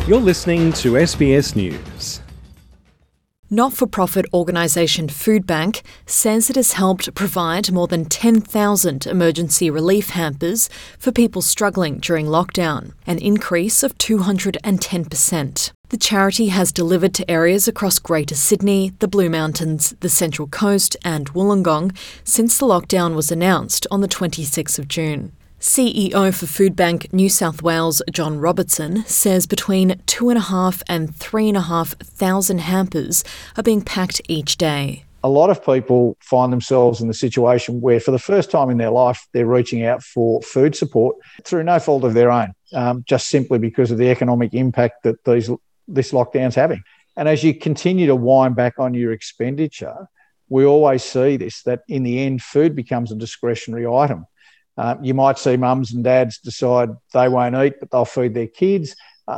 You're listening to SBS News. Not-for-profit organisation Foodbank says it has helped provide more than 10,000 emergency relief hampers for people struggling during lockdown, an increase of 210%. The charity has delivered to areas across Greater Sydney, the Blue Mountains, the Central Coast and Wollongong since the lockdown was announced on the 26th of June. CEO for Foodbank New South Wales, John Robertson, says between 2,500 and 3,500 hampers are being packed each day. A lot of people find themselves in the situation where for the first time in their life, they're reaching out for food support through no fault of their own, just simply because of the economic impact that this lockdown's having. And as you continue to wind back on your expenditure, we always see this, that in the end, food becomes a discretionary item. You might see mums and dads decide they won't eat, but they'll feed their kids.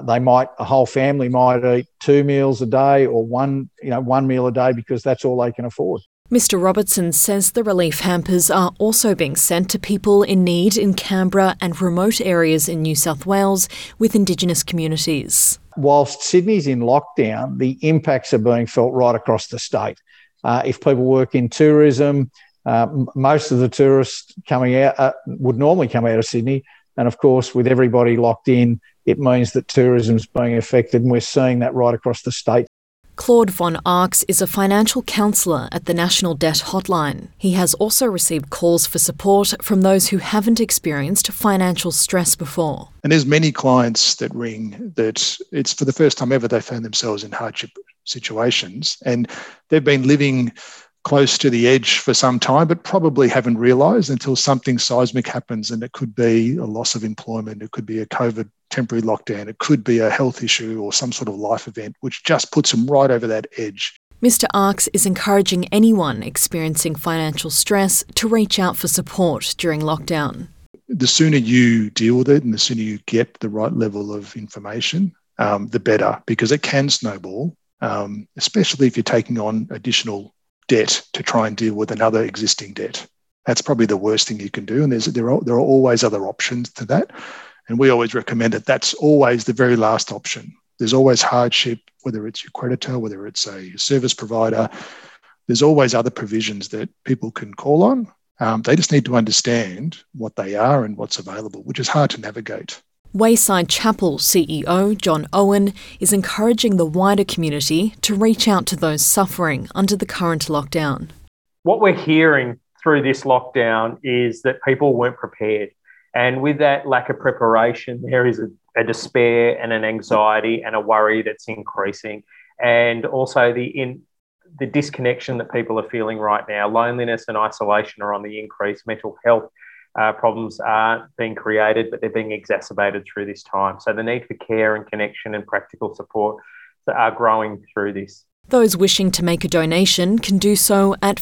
A whole family might eat 2 meals a day or one meal a day because that's all they can afford. Mr Robertson says the relief hampers are also being sent to people in need in Canberra and remote areas in New South Wales with Indigenous communities. Whilst Sydney's in lockdown, the impacts are being felt right across the state. If people work in tourism, most of the tourists coming out would normally come out of Sydney. And of course, with everybody locked in, it means that tourism's being affected, and we're seeing that right across the state. Claude Von Arx is a financial counsellor at the National Debt Hotline. He has also received calls for support from those who haven't experienced financial stress before. And there's many clients that ring that it's for the first time ever they found themselves in hardship situations, and they've been living close to the edge for some time, but probably haven't realised until something seismic happens, and it could be a loss of employment, it could be a COVID temporary lockdown, it could be a health issue or some sort of life event, which just puts them right over that edge. Mr Arx is encouraging anyone experiencing financial stress to reach out for support during lockdown. The sooner you deal with it and the sooner you get the right level of information, the better, because it can snowball, especially if you're taking on additional debt to try and deal with another existing debt. That's probably the worst thing you can do. And there are always other options to that. And we always recommend that that's always the very last option. There's always hardship, whether it's your creditor, whether it's a service provider. There's always other provisions that people can call on. They just need to understand what they are and what's available, which is hard to navigate. Wayside Chapel CEO John Owen is encouraging the wider community to reach out to those suffering under the current lockdown. What we're hearing through this lockdown is that people weren't prepared. And with that lack of preparation, there is a despair and an anxiety and a worry that's increasing. And also the disconnection that people are feeling right now. Loneliness and isolation are on the increase. Mental health problems are being created, but they're being exacerbated through this time. So the need for care and connection and practical support are growing through this. Those wishing to make a donation can do so at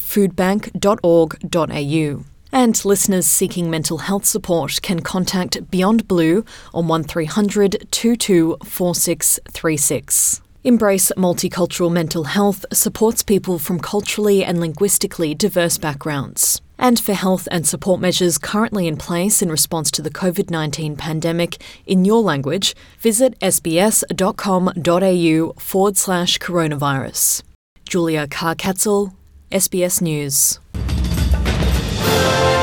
foodbank.org.au. And listeners seeking mental health support can contact Beyond Blue on 1300 22 4636. Embrace Multicultural Mental Health supports people from culturally and linguistically diverse backgrounds. And for health and support measures currently in place in response to the COVID-19 pandemic in your language, visit sbs.com.au/coronavirus. Julia Carr-Katzel, SBS News.